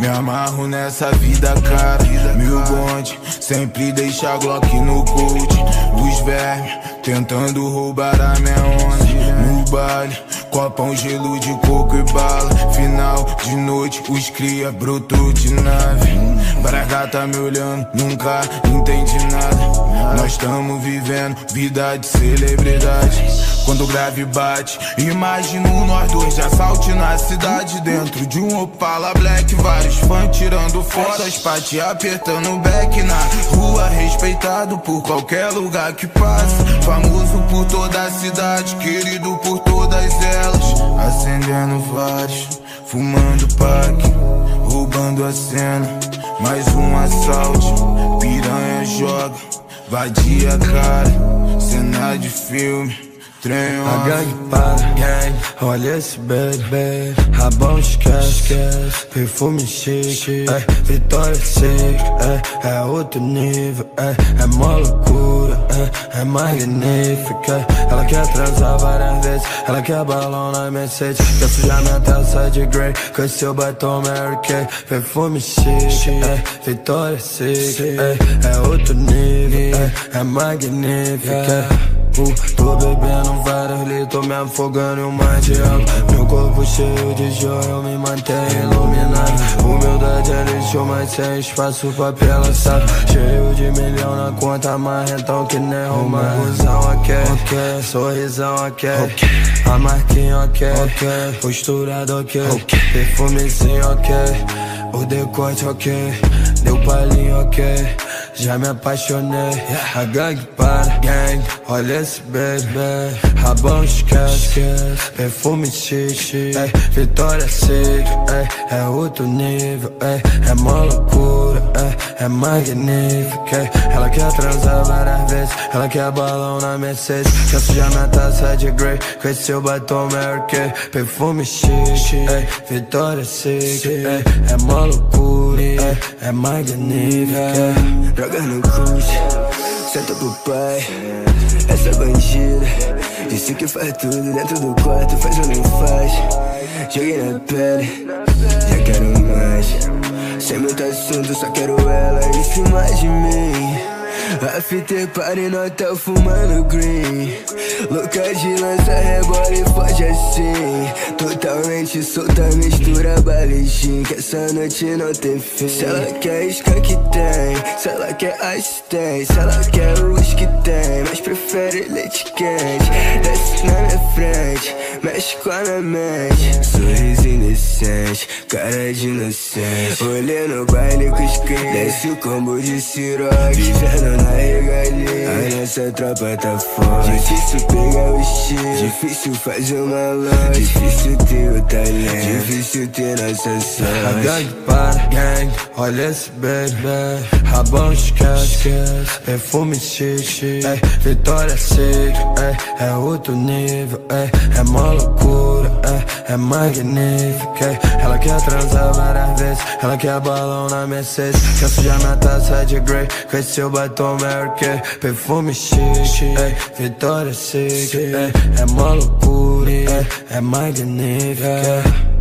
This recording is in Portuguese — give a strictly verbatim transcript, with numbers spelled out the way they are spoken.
amarro nessa vida, cara. Mil bonde, sempre deixa a Glock no coach. Os vermes tentando roubar a minha onda. No baile, copão, gelo de coco e bala. Final de noite, os cria brotou de nave. Braga tá me olhando, nunca entendi nada. Nós tamo vivendo vida de celebridade. Quando o grave bate, imagino nós dois de assalte na cidade. Dentro de um Opala Black, vários fãs tirando fotos pra te apertando o back na rua. Respeitado por qualquer lugar que passa, famoso por toda a cidade, querido por todas elas. Acendendo vários, fumando pack, roubando a cena. Mais um assalto, piranha joga, vadia cara, cena de filme. A gangue para, gang, olha esse bebê. Rabão esquece, perfume chique, é, Vitória chique, é, é outro nível, é, é mó loucura, é, é magnífica. Ela quer transar várias vezes, ela quer balão na Mercedes. Quer sujar minha taça de Grey, com seu batom Mary Kay. Perfume chique, é, Vitória chique, é, é outro nível, é, é magnífica. Uh, tô bebendo vários litros, tô me afogando em um mar de água. Meu corpo cheio de joia, eu me mantenho iluminado. Humildade é lixo, mas sem espaço pra pela sabe. Cheio de milhão na conta, marrentão que nem romano. Busão ok, ok, sorrisão ok, okay. A marquinha ok, okay. Posturado ok, okay. Perfumezinho ok, o decote ok, deu palhinho ok. Já me apaixonei, a gangue para, gang, olha esse baby. Rabão esquece, perfume chique, é, Vitória chique, é, é outro nível, é, é mó loucura, é, é magnífica. Ela quer transar várias vezes, ela quer balão na Mercedes. Quer sujar minha taça de Grey, com esse seu batom Mary Kay. Perfume chique, é, Vitória chique, é, é mó loucura, é, é magnífica. Droga no cruise, senta pro pai. Essa bandida disse que faz tudo dentro do quarto, faz ou não faz. Joguei na pele, já quero mais. Sem muito assunto, só quero ela em cima de mim. After party no hotel fumando green. Louca de lança, rebola e foge assim. Totalmente solta, mistura balijinha. Que essa noite não tem fim. Se ela quer skunk tem, se ela quer ice tem, se ela quer whisky tem, mas prefere leite quente. Desce na minha frente, mexe com a minha mente. Sorriso indecente, cara de inocente. Olhei no baile com os crentes, desce o combo de siroque, vivendo na regalia. Aí nessa tropa tá forte. Difícil pegar o estilo, difícil fazer uma loja, difícil ter o talento, difícil ter nossa sorte. A gangue para, gang, olha esse baby. Rabão esquece, perfume chique, é, Vitória chique, é, é outro nível, é, é mó loucura, é, é magnífica. Ela quer transar várias vezes, ela quer balão na Mercedes. Quer sujar minha taça de Grey, com esse seu batom Mary Kay. Perfume chique, é, Vitória chique, é, é mó loucura, é, é magnífica.